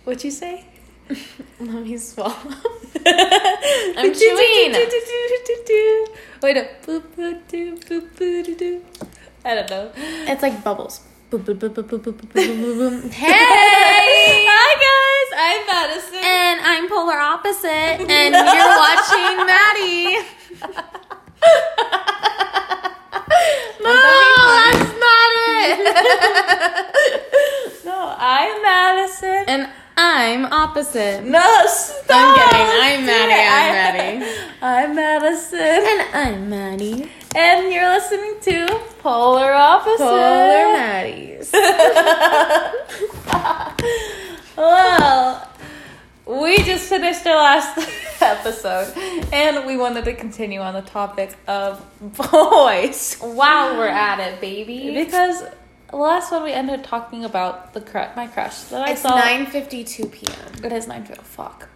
What'd you say? Let me swallow. I'm chewing. Wait, no. I don't know. It's like bubbles. Hey! Hi, guys. I'm Madison. And I'm polar opposite. And you're watching Maddie. No, that's not it. No, I'm Madison. And I'm opposite. No, stop. I'm kidding. I'm Maddie. I'm Maddie. I'm Madison. And I'm Maddie. And you're listening to Polar Opposite. Polar Maddies. Well, we just finished our last episode, and we wanted to continue on the topic of boys. While we're at it, baby. Because the last one we ended talking about my crush that I It's saw. 9:52 p.m. It is 9:50. Fuck.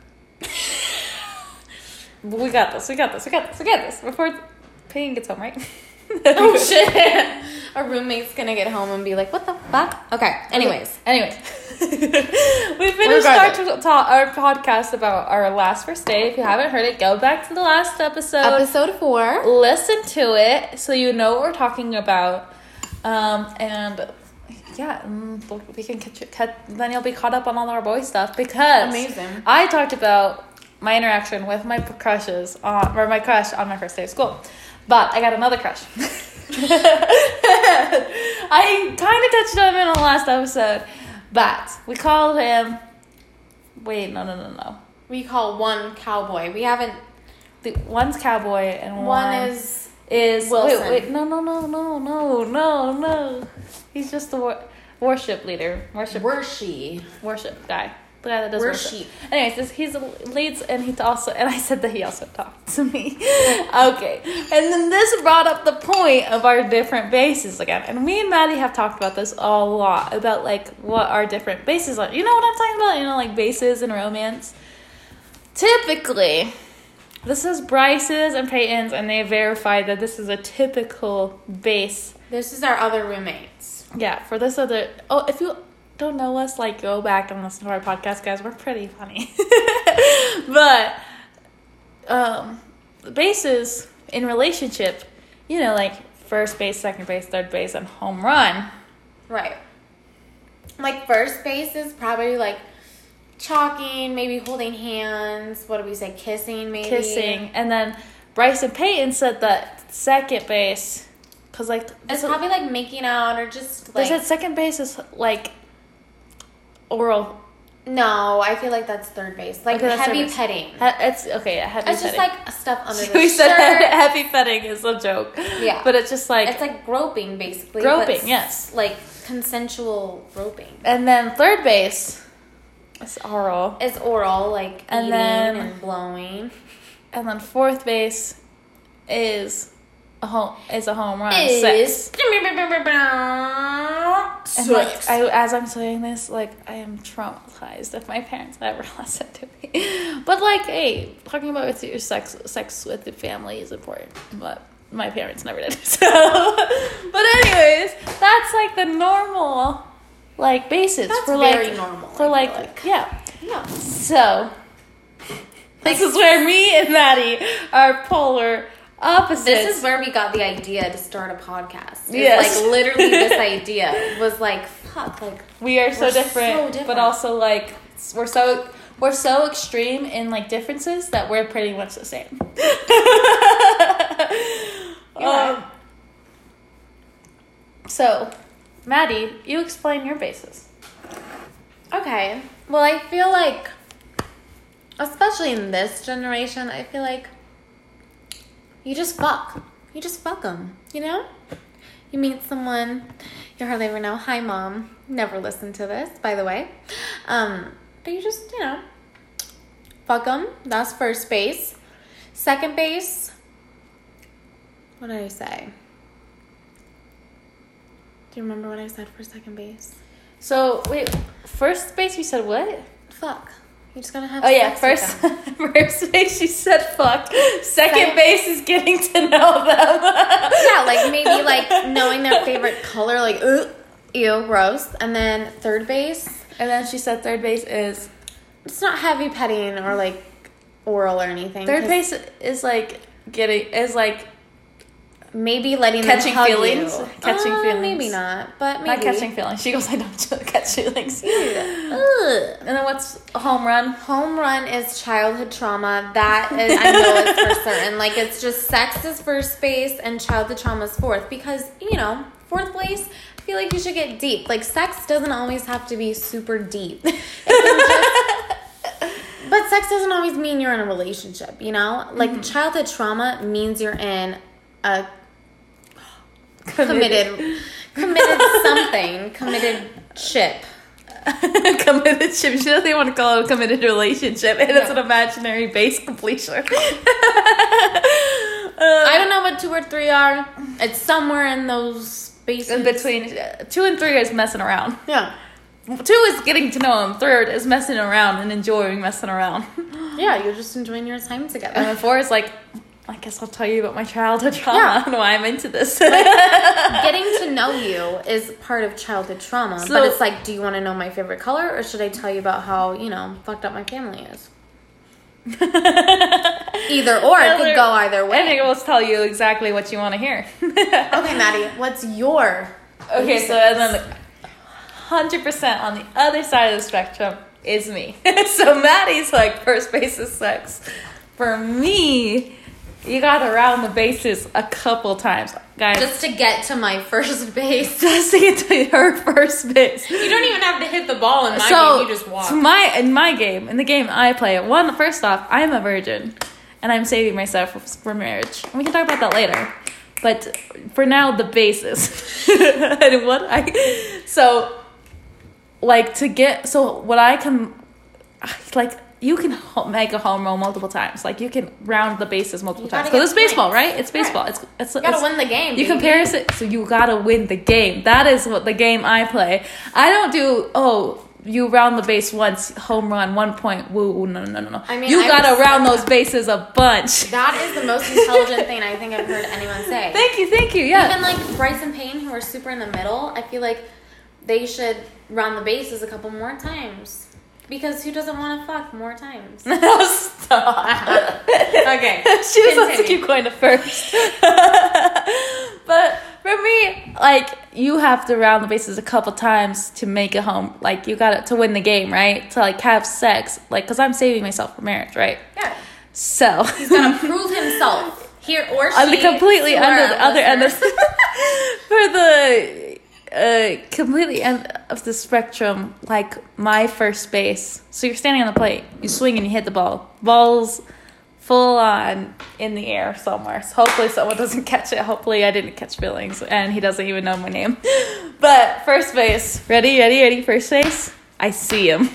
We got this. Before Peyton gets home, right? Oh shit. Our roommate's gonna get home and be like, what the fuck? Okay, anyways. We finished our podcast about our last first date. If you haven't heard it, go back to the last episode. Episode 4. Listen to it so you know what we're talking about. And yeah, we can then you'll be caught up on all our boy stuff because amazing. I talked about my interaction with my crushes or my crush on my first day of school. But I got another crush. I kind of touched on him in the last episode. But we called him... Wait, no. We call one cowboy. We haven't... One's cowboy and one is Wilson. Wait, no. He's just the worship leader. Worship guy. The guy that does worship. Anyways, he leads, and he also, and I said that he also talked to me. Okay, and then this brought up the point of our different bases again. And me and Maddie have talked about this a lot about like what our different bases are. You know what I'm talking about? You know, like bases in romance. Typically, this is Bryce's and Peyton's, and they verified that this is a typical base. This is our other roommates. Yeah, for this other. Oh, if you don't know us, like, go back and listen to our podcast, guys. We're pretty funny. But bases in relationship, you know, like first base, second base, third base, and home run. Right. Like first base is probably like chalking, maybe holding hands. What do we say? Kissing, maybe. Kissing. And then Bryce and Peyton said that second base, because like it's probably like making out or just like. They said second base is like oral. No, I feel like that's third base. Like okay, heavy petting. It's okay. Heavy it's petting. Just like stuff under the we shirt. said heavy petting is a joke. Yeah, but it's just like it's like groping, basically. Groping, yes. Like consensual groping. And then third base is oral. It's oral, like and eating then, and blowing. And then fourth base is a home run. Sex. And like as I'm saying this, like I am traumatized if my parents ever listen to me. But like, hey, talking about with your sex with your family is important. But my parents never did. So, but anyways, that's like the normal like basis that's for very like normal. For like yeah. Yeah. So this is where me and Maddie are polar opposites. This is where we got the idea to start a podcast. Yes. Like literally this idea was like, fuck, like we are so different, but also like we're so extreme in like differences that we're pretty much the same. So, Maddie, you explain your bases. Okay. Well, I feel like, especially in this generation, I feel like you just fuck. You just fuck them, you know? You meet someone, you hardly ever know. Hi, Mom. Never listen to this, by the way. But you just, you know, fuck them. That's first base. Second base, what did I say? Do you remember what I said for second base? So, wait, first base you said what? Fuck. You just gotta have sex with them. First base you said fuck. Second base is getting to know them. Yeah, like maybe like knowing their favorite color, like ew, gross. And then third base. And then she said third base is it's not heavy petting or like oral or anything. Third base is like maybe letting catching them hug feelings. you. Catching feelings. Maybe not, but maybe. Not catching feelings. She goes, I don't catch feelings. And then what's a home run? Home run is childhood trauma. That is, I know it's for certain. Like, it's just sex is first base and childhood trauma is fourth. Because, fourth place, I feel like you should get deep. Like, sex doesn't always have to be super deep. It can just... But sex doesn't always mean you're in a relationship, Like, childhood trauma means you're in a committed ship. Committed ship. She doesn't even want to call it a committed relationship. And it's an imaginary base completion. I don't know what 2 or 3 are. It's somewhere in those bases. In between 2 and 3 is messing around. Yeah. 2 is getting to know him. 3rd is messing around and enjoying messing around. Yeah, you're just enjoying your time together. And then 4 is like, I guess I'll tell you about my childhood trauma and why I'm into this. Getting to know you is part of childhood trauma. But it's like, do you want to know my favorite color? Or should I tell you about how, fucked up my family is? Either or. It could go either way. I think it will tell you exactly what you want to hear. Okay, Maddie, what's your... Okay, so and then 100% on the other side of the spectrum is me. So Maddie's like, first base is sex. For me... You gotta round the bases a couple times, guys. Just to get to my first base. Just to get to her first base. You don't even have to hit the ball in my game. You just walk. In my game, in the game I play, first off, I'm a virgin, and I'm saving myself for marriage. And we can talk about that later. But for now, the bases. You can make a home run multiple times. Like, you can round the bases multiple times. Because it's baseball, right? It's baseball. Right. It's you gotta win the game. You compare it, so you gotta win the game. That is what the game I play. I don't do, you round the base once, home run, 1 point, woo, no. I mean, you gotta round those bases a bunch. That is the most intelligent thing I think I've heard anyone say. Thank you, yeah. Even like Bryce and Payne, who are super in the middle, I feel like they should round the bases a couple more times. Because who doesn't want to fuck more times? No, stop. Okay. She just wants to keep going to first. But for me, like, you have to round the bases a couple times to make it home. Like, you got to win the game, right? To, like, have sex. Like, because I'm saving myself for marriage, right? Yeah. So. He's going to prove himself. Here or she. Completely under the other end of for the... completely end of the spectrum, like my first base. So you're standing on the plate, you swing and you hit the ball. Ball's full on in the air somewhere. So hopefully someone doesn't catch it. Hopefully I didn't catch feelings and he doesn't even know my name. But first base, ready, first base. I see him.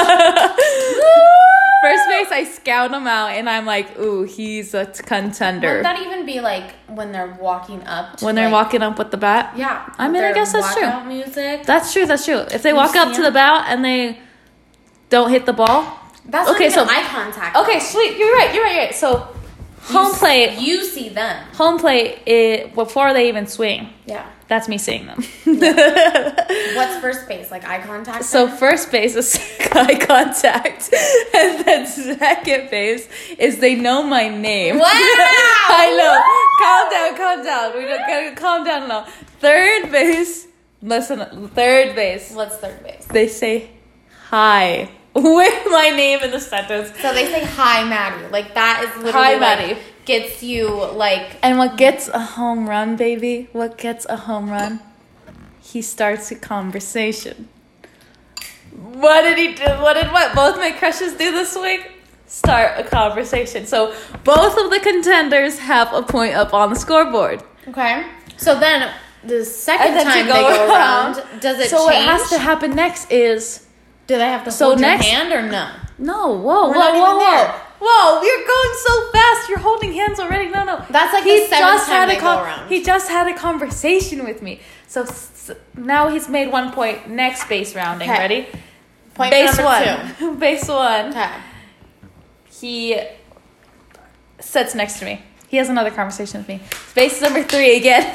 First base, I scout him out, and I'm like, ooh, he's a contender. Wouldn't that even be like when they're walking up? When they're walking up with the bat? Yeah. I mean, I guess that's true. Music. That's true. If they walk up to the bat and they don't hit the ball. That's okay, so eye contact. Okay, sweet. You're right. So home plate. You see them. Home plate, before they even swing. Yeah. That's me seeing them. What's first base? Like eye contact? So first base is eye contact. And then second base is they know my name. Wow! I know. Calm down. We don't gotta calm down now. Third base. Listen, third base. What's third base? They say hi with my name in the sentence. So they say hi, Maddie. Like that is literally hi, Maddie. Gets you like. And what gets a home run, baby? What gets a home run? He starts a conversation. What did he do? What both my crushes do this week? Start a conversation. So both of the contenders have a point up on the scoreboard. Okay. So then the second time they go around, does it change? So what has to happen next is... Do they have to hold your hand or no? No. Whoa, you're going so fast. You're holding hands already. No. That's like the seventh time they go around. He just had a conversation with me. So now he's made 1 point. Next base rounding. Okay. Ready? Point base number 2. Base 1. Okay. He sits next to me. He has another conversation with me. Base number 3 again.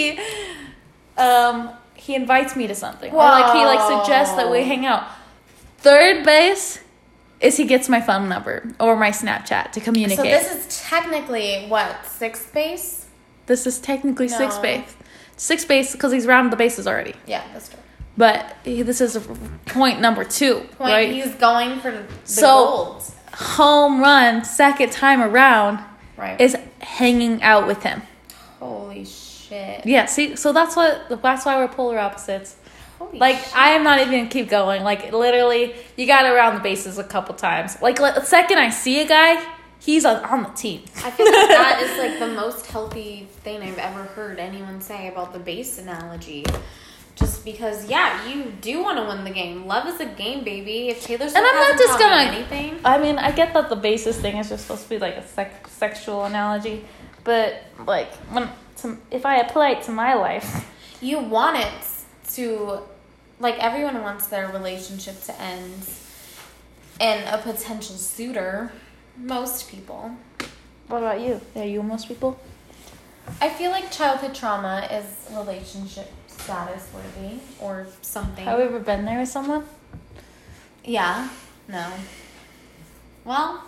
He invites me to something. Whoa. Or he suggests that we hang out. Third base, is he gets my phone number or my Snapchat to communicate. So this is technically, what, 6th base? This is technically 6th base. 6th base because he's rounded the bases already. Yeah, that's true. But this is point number 2, right? He's going for the gold. Home run, second time around, is hanging out with him. Holy shit. Yeah, see, so that's why we're polar opposites. Holy shit. I am not even going to keep going. Like, literally, you got to round the bases a couple times. Like, the second I see a guy, he's on the team. I feel like that is, like, the most healthy thing I've ever heard anyone say about the base analogy. Just because, you do want to win the game. Love is a game, baby. If Taylor Swift hasn't taught me anything. I mean, I get that the basis thing is just supposed to be like a sexual analogy, but like if I apply it to my life, you want it to, like, everyone wants their relationship to end, and a potential suitor. Most people. What about you? Are you most people? I feel like childhood trauma is relationship status worthy or something. Have you ever been there with someone? Yeah. No. Well,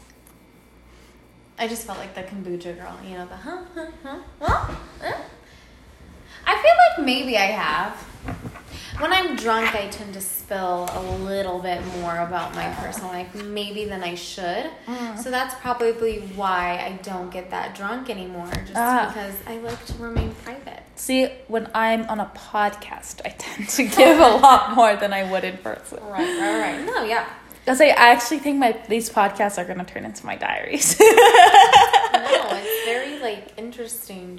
I just felt like the kombucha girl, you know, the I feel like maybe I have. When I'm drunk, I tend to spill a little bit more about my personal life, maybe than I should. So that's probably why I don't get that drunk anymore, just because I like to remain private. See, when I'm on a podcast, I tend to give a lot more than I would in person. Right. No, yeah. I actually think these podcasts are going to turn into my diaries. No, it's very, like, interesting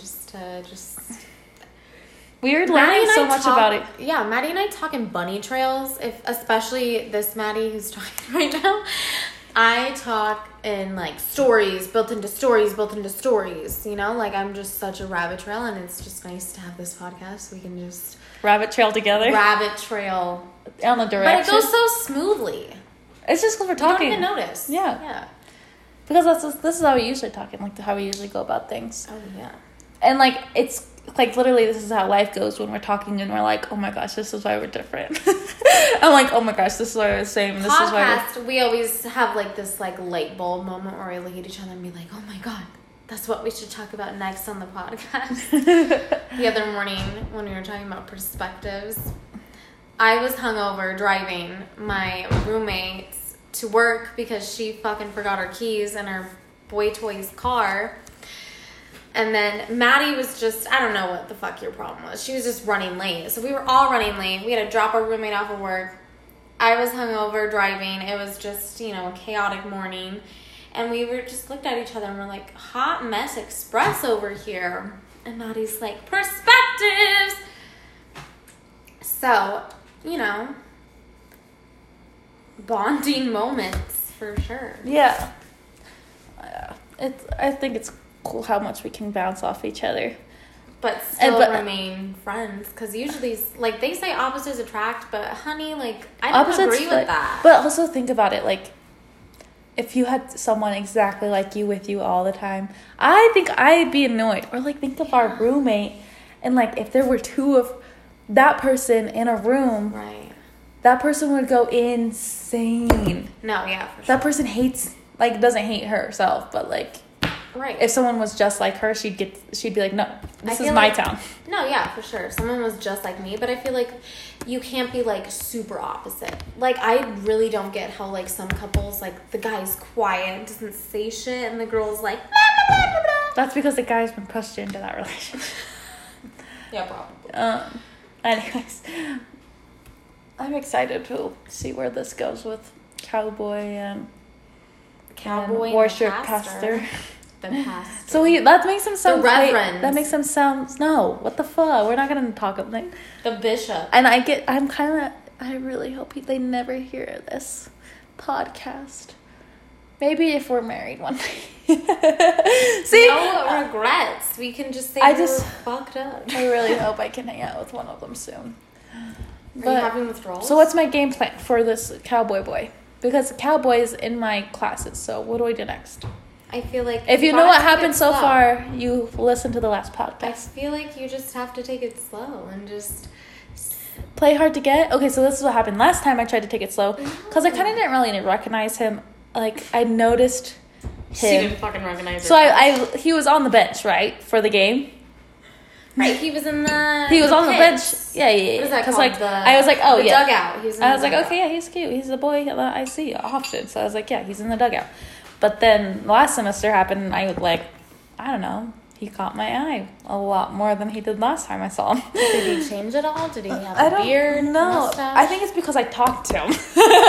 We're learning so much about it. Yeah, Maddie and I talk in bunny trails. Especially this Maddie who's talking right now. I talk in, like, stories built into stories. You know, like, I'm just such a rabbit trail, and it's just nice to have this podcast. We can just rabbit trail together. Rabbit trail on the direction. But it goes so smoothly. It's just because we're talking. You don't even notice. Yeah. Because this is how we usually talk, and, like, how we usually go about things. Oh yeah. And, like, it's. Like, literally, this is how life goes when we're talking and we're like, oh my gosh, this is why we're different. I'm like, oh my gosh, this is why we're the same. This is why we always have, like, this, like, light bulb moment where we look at each other and be like, oh my god, that's what we should talk about next on the podcast. The other morning when we were talking about perspectives, I was hungover driving my roommate to work because she fucking forgot her keys in her boy toy's car. And then Maddie was just, I don't know what the fuck your problem was. She was just running late. So we were all running late. We had to drop our roommate off at work. I was hungover driving. It was just, you know, a chaotic morning. And we were just looked at each other and we're like, hot mess express over here. And Maddie's like, perspectives. So, you know, bonding moments for sure. Yeah. I think it's cool how much we can bounce off each other, but still remain friends, because usually, like, they say opposites attract, but honey, like, I don't agree with that. But also think about it, like, if you had someone exactly like you with you all the time, I think I'd be annoyed. Or, like, think of our roommate, and, like, if there were two of that person in a room, right, that person would go insane. No, yeah, for sure. That person doesn't hate herself, but, like, right. If someone was just like her, she'd be like, no, this is my town. No, yeah, for sure. If someone was just like me, but I feel like you can't be, like, super opposite. Like, I really don't get how, like, some couples, like, the guy's quiet, doesn't say shit, and the girl's like, blah, blah, blah, blah, blah. That's because the guy's been pushed into that relationship. Yeah, probably. Anyways, I'm excited to see where this goes with Cowboy and worship pastor. The pastor. So that makes him sound the reverend. That makes him sound no. What the fuck? We're not gonna talk of that. The bishop. And I really hope they never hear this podcast. Maybe if we're married one day. See, no regrets. We can just say we're fucked up. I really hope I can hang out with one of them soon. Are you having withdrawals? So what's my game plan for this cowboy boy? Because Cowboy is in my classes. So what do I do next? I feel like if you know what happened so far, you listen to the last podcast. I feel like you just have to take it slow and just play hard to get. Okay, so this is what happened. Last time I tried to take it slow because I kind of didn't really recognize him. Like, I noticed him. She didn't fucking recognize him. So he was on the bench, right, for the game. Right, he was on the bench. Yeah. What is that called? Like, I was like, oh, the yeah. dugout. I was like, okay, yeah, he's cute. He's the boy that I see often. So I was like, yeah, he's in the dugout. But then last semester happened, and I was like, I don't know. He caught my eye a lot more than he did last time I saw him. Did he change at all? Did he have a beard? No, mustache? I think it's because I talked to him.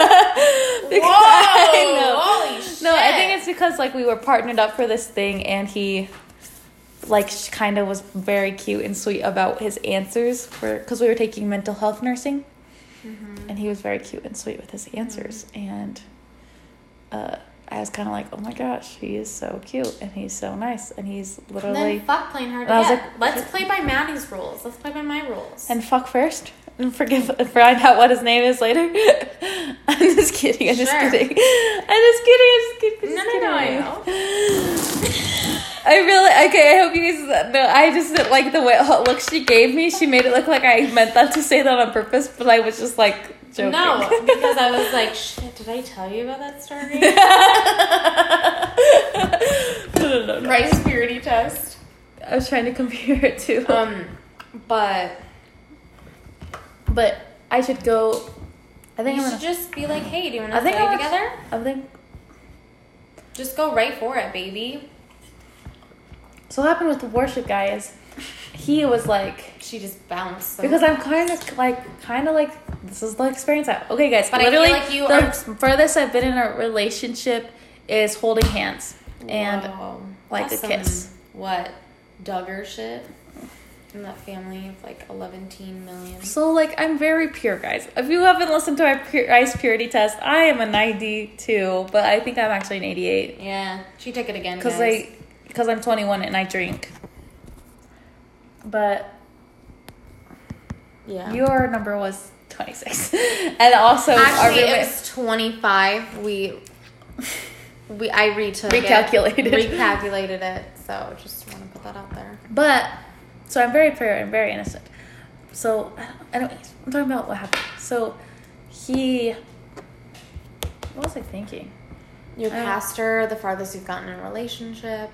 Whoa! Holy shit! No, I think it's because like we were partnered up for this thing, and he like kind of was very cute and sweet about his answers because we were taking mental health nursing, and he was very cute and sweet with his answers, and I was kind of like, oh my gosh, he is so cute and he's so nice and he's literally. And then fuck playing hard to get. Like, let's play by Maddie's rules. Let's play by my rules. And fuck first and find out what his name is later. I'm just kidding. I'm just kidding. No, I know. I really okay. I hope you guys know. I just didn't like the look she gave me. She made it look like I meant that to say that on purpose, but I was just like. Joking. No, because I was like, shit, did I tell you about that story? No. Rice purity test. I was trying to compare it to. But I should go. I think you should just be like, hey, do you want to play together? I think. Just go right for it, baby. So what happened with the worship guy is, he was like, she just bounced. Because I'm kind of like this is the experience. Okay, guys, but literally, I feel like the furthest I've been in a relationship is holding hands and like a kiss. What Duggar shit in that family of like 11 million. So like I'm very pure, guys. If you haven't listened to our ice purity test, I am a 92, but I think I'm actually an 88. Yeah, she took it again because I'm 21 and I drink. But yeah, your number was 26, and also actually it was 25. I recalculated it. So just want to put that out there. But so I'm very pure and very innocent. So anyways, I'm talking about what happened. So what was I thinking? Your pastor, the farthest you've gotten in a relationship.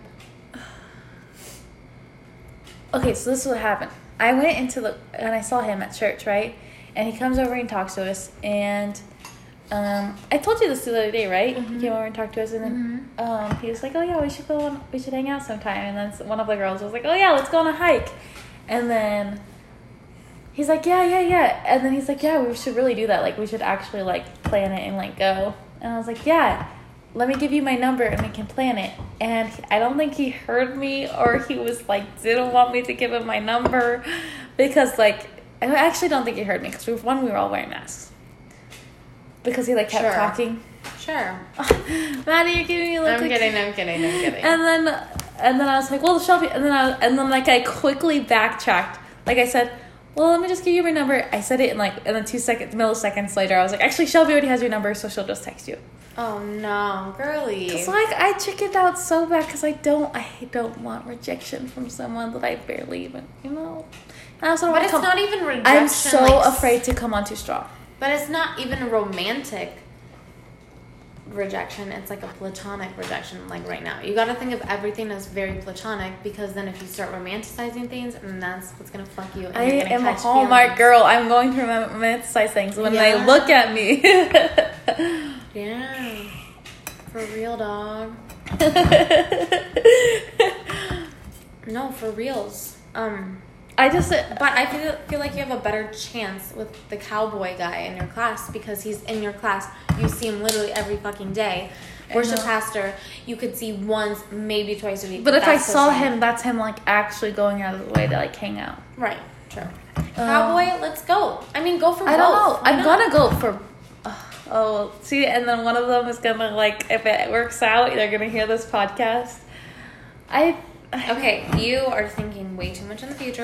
Okay, so this is what happened. I went and I saw him at church, right? And he comes over and talks to us. And I told you this the other day, right? Mm-hmm. He came over and talked to us. And then he was like, oh, yeah, we should hang out sometime. And then one of the girls was like, oh, yeah, let's go on a hike. And then he's like, yeah. And then he's like, yeah, we should really do that. Like, we should actually, like, plan it and, like, go. And I was like, yeah. Let me give you my number and we can plan it. And I don't think he heard me, or he was like, didn't want me to give him my number because like, I actually don't think he heard me because we were all wearing masks because he like kept talking. Sure. Maddie, you're giving me a look. I'm kidding. And then I was like, well, Shelby, and then I quickly backtracked. Like I said, well, let me just give you my number. I said it in then 2 milliseconds later, I was like, actually, Shelby already has your number, so she'll just text you. Oh no, girly. It's like I chickened out so bad because I don't want rejection from someone that I barely even, And I also don't but it's not even rejection. I'm so afraid to come on too strong. But it's not even a romantic rejection. It's like a platonic rejection. Like right now, you got to think of everything as very platonic, because then if you start romanticizing things, and that's what's gonna fuck you. And I am a Hallmark girl. I'm going to romanticize things when they look at me. Yeah, for real, dog. No, for reals. But I feel like you have a better chance with the cowboy guy in your class because he's in your class. You see him literally every fucking day. Worship pastor, you could see once, maybe twice a week. But if I saw him, that's him like actually going out of the way to like hang out. Right. True. Cowboy, let's go. I mean, go for both. I don't know. I'm gonna go for. See, and then one of them is gonna like, if it works out, they're gonna hear this podcast. Okay, you are thinking way too much in the future.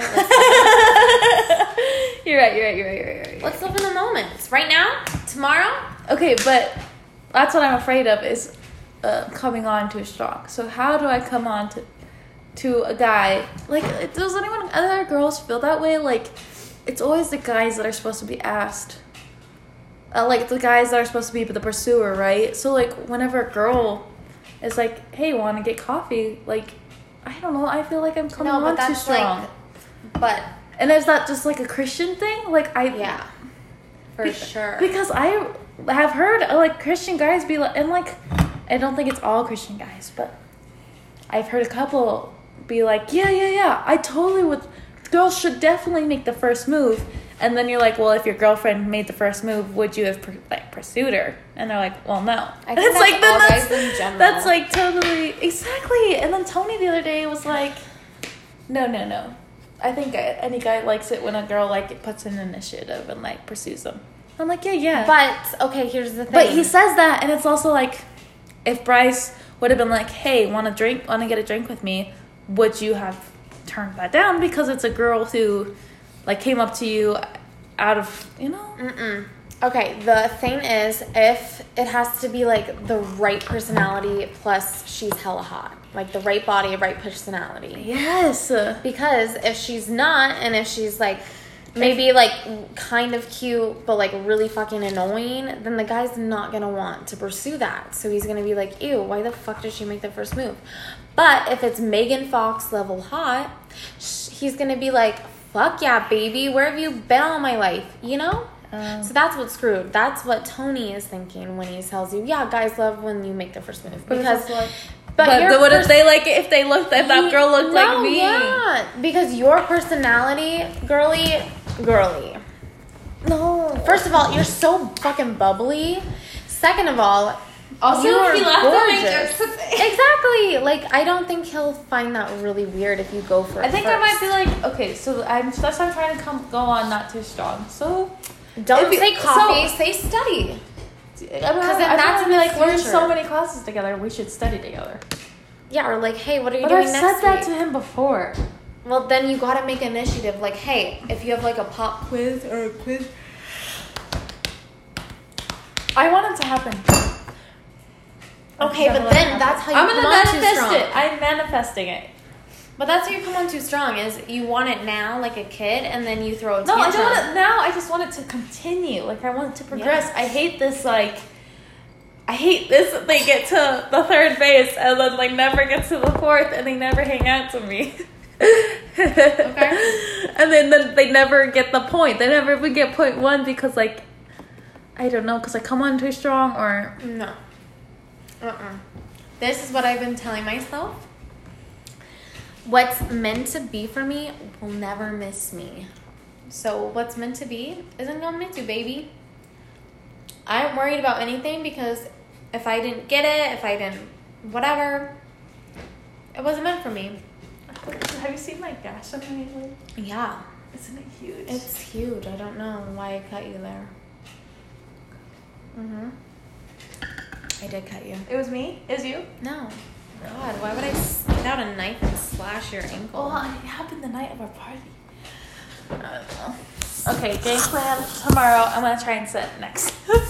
You're right. Let's live in the moment. Right now, tomorrow. Okay, but that's what I'm afraid of is coming on too strong. So how do I come on to a guy? Like, does anyone, other girls feel that way? Like, it's always the guys that are supposed to be asked. Like, the guys that are supposed to be the pursuer, right? So, like, whenever a girl is like, hey, want to get coffee? Like, I don't know. I feel like I'm coming on too strong. And is that just, like, a Christian thing? Like, Yeah. For sure. Because I have heard, like, Christian guys be like, and, like, I don't think it's all Christian guys, but I've heard a couple be like, yeah, I totally would. Girls should definitely make the first move. And then you're like, well, if your girlfriend made the first move, would you have pursued her? And they're like, well, no. I think that's all guys in general. That's like totally exactly. And then Tony the other day was like, no. I think any guy likes it when a girl like puts in initiative and like pursues them. I'm like, yeah. But okay, here's the thing. But he says that, and it's also like, if Bryce would have been like, hey, want to get a drink with me, would you have turned that down because it's a girl who like came up to you out of, you know? Mm-mm. Okay, the thing is, if it has to be like the right personality plus she's hella hot, like the right body, right personality. Yes. Because if she's not, and if she's like maybe like kind of cute but like really fucking annoying, then the guy's not gonna want to pursue that. So he's gonna be like, ew, why the fuck did she make the first move? But if it's Megan Fox level hot, he's gonna be like, fuck yeah, baby, where have you been all my life? You know? So that's what's screwed. That's what Tony is thinking when he tells you, yeah, guys love when you make the first move. Because, but what if they like it? If they looked, if that girl looked like me? Yeah, because your personality, girly. No. First of all, you're so fucking bubbly. Second of all, also you are he gorgeous. Exactly. Like, I don't think he'll find that really weird if you go for it. I think first. I might be like, okay, so that's why I'm trying to go on not too strong. So don't say coffee, say study. Because that's gonna be like, we're in so many classes together. We should study together. Yeah, or like, hey, what are you doing next week? I've said that to him before. Well, then you gotta make initiative. Like, hey, if you have like a pop quiz or a quiz, I want it to happen. Okay, but then that's how you come on too strong. I'm gonna manifest it. I'm manifesting it. But that's how you come on too strong. Is you want it now, like a kid, and then you throw a tantrum. No, I don't want it now. I just want it to continue. Like, I want it to progress. Yeah. I hate this. They get to the third base and then like never get to the fourth, and they never hang out to me. Okay. And then they never get the point. They never even get point one because like, I don't know, because I come on too strong or no. This is what I've been telling myself. What's meant to be for me will never miss me. So what's meant to be isn't gonna miss you, baby. I ain't worried about anything because if I didn't get it, if I didn't whatever, it wasn't meant for me. Have you seen my gash on my leg? Yeah. Isn't it huge? It's huge. I don't know why I cut you there. I did cut you. It was me? It was you? No. God, why would I get out a knife and slash your ankle? Well, it happened the night of our party. I don't know. Okay, game plan tomorrow. I'm going to try and sit next.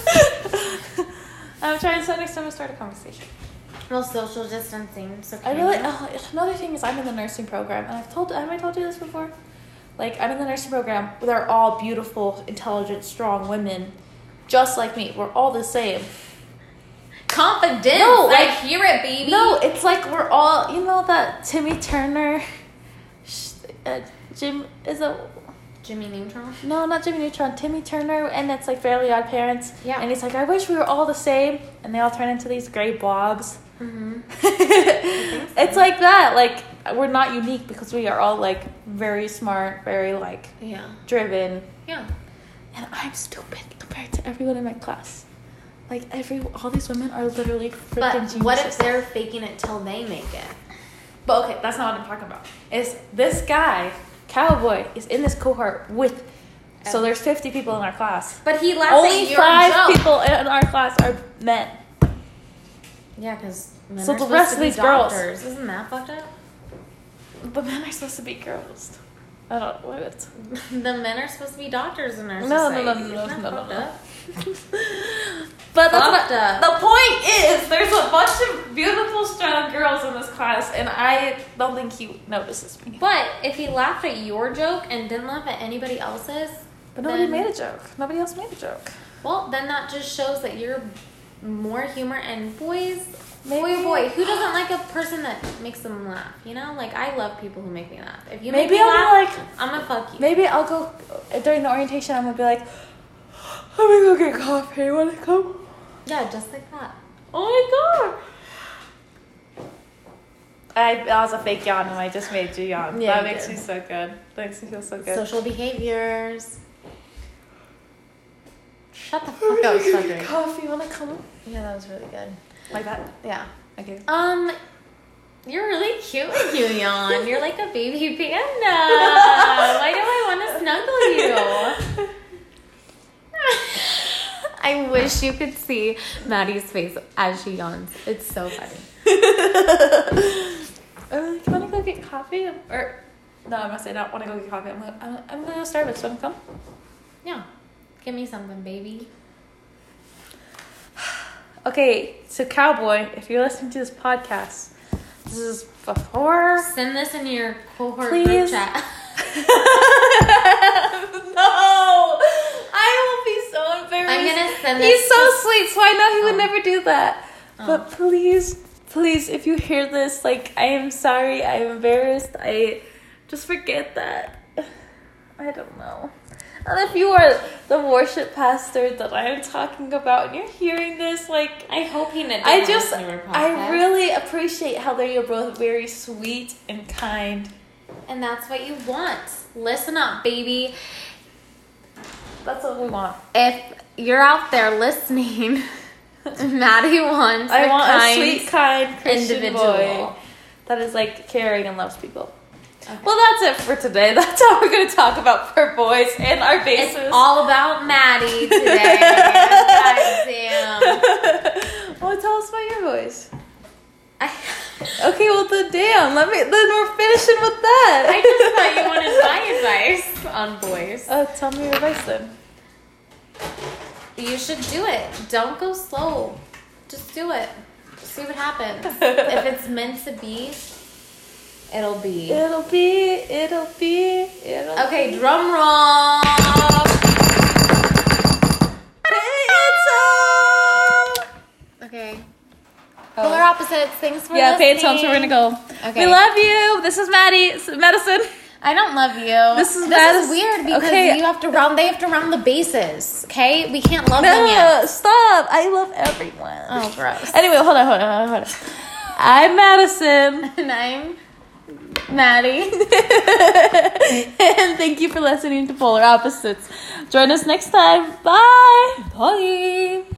I'm trying to sit next time and start a conversation. Well, social distancing. So another thing is I'm in the nursing program, and have I told you this before? Like, I'm in the nursing program. They're all beautiful, intelligent, strong women, just like me. We're all the same. Confidence. No, like, I hear it, baby. No, it's like we're all, you know that Timmy Turner, Jimmy Neutron? No, not Jimmy Neutron. Timmy Turner, and it's like Fairly Odd Parents. Yeah. And he's like, I wish we were all the same, and they all turn into these gray blobs. Mm-hmm. It's like that. Like, we're not unique because we are all like very smart, very like driven. Yeah. And I'm stupid compared to everyone in my class. Like, all these women are literally freaking geniuses. What if they're faking it till they make it? But okay, that's not what I'm talking about. Is this guy, Cowboy, is in this cohort with... So there's 50 people in our class. But he laughs only at your 5 joke. people in our class are men. Yeah, because men so are the rest of these doctors. Girls... Isn't that fucked up? But men are supposed to be girls. I don't know what. The men are supposed to be doctors in our society. No. But that's the point is, there's a bunch of beautiful, strong girls in this class. class, and I don't think he notices me. But if he laughed at your joke and didn't laugh at anybody else's, but nobody made a joke. Nobody else made a joke. Well, then that just shows that you're more humor. And boy, who doesn't like a person that makes them laugh? You know, like I love people who make me laugh. If you make me laugh, I'm gonna fuck you. Maybe I'll go during the orientation. I'm gonna be like, I'm gonna go get coffee. You wanna come? Yeah, just like that. Oh my god. That was a fake yawn, and I just made you yawn. Yeah, that makes me so good. That makes me feel so good. Social behaviors. Shut the fuck up, Cedric. Coffee, wanna come? Yeah, that was really good. Like that? Yeah. Okay. You're really cute when you yawn. You're like a baby panda. Why do I want to snuggle you? I wish you could see Maddie's face as she yawns. It's so funny. You want to go get coffee? Or no, I'm gonna say I don't want to go get coffee. I'm gonna go Starbucks. Want to come? Yeah. Give me something, baby. Okay, so Cowboy, if you're listening to this podcast, this is before. Send this in your cohort group chat. No, I will be so embarrassed. I'm gonna send this. He's so sweet, so I know he would never do that. But please, if you hear this, like, I am sorry, I am embarrassed. I just forget that. I don't know. And if you are the worship pastor that I am talking about, and you're hearing this, like, I hope he didn't. I really appreciate how you're both very sweet and kind. And that's what you want. Listen up, baby. That's what we want. If you're out there listening, Maddie wants a sweet, kind Christian individual boy that is like caring and loves people. Okay. Well, that's it for today. That's all we're going to talk about for boys and our bases. It's all about Maddie today. God damn. Well, tell us about your boys. Okay, well then, then we're finishing with that. I just thought you wanted my advice on boys. Oh, tell me your advice then. You should do it. Don't go slow. Just do it. See what happens. If it's meant to be, it'll be. Okay, drum roll. Okay. Polar opposites. Thanks for listening. Pay attention. We're gonna go. Okay. We love you. This is Maddie. Madison. I don't love you. This is weird because you have to round. They have to round the bases. Okay, we can't love them yet. No, stop. I love everyone. Oh, gross. Anyway, hold on. I'm Madison. And I'm Maddie. And thank you for listening to Polar Opposites. Join us next time. Bye. Bye.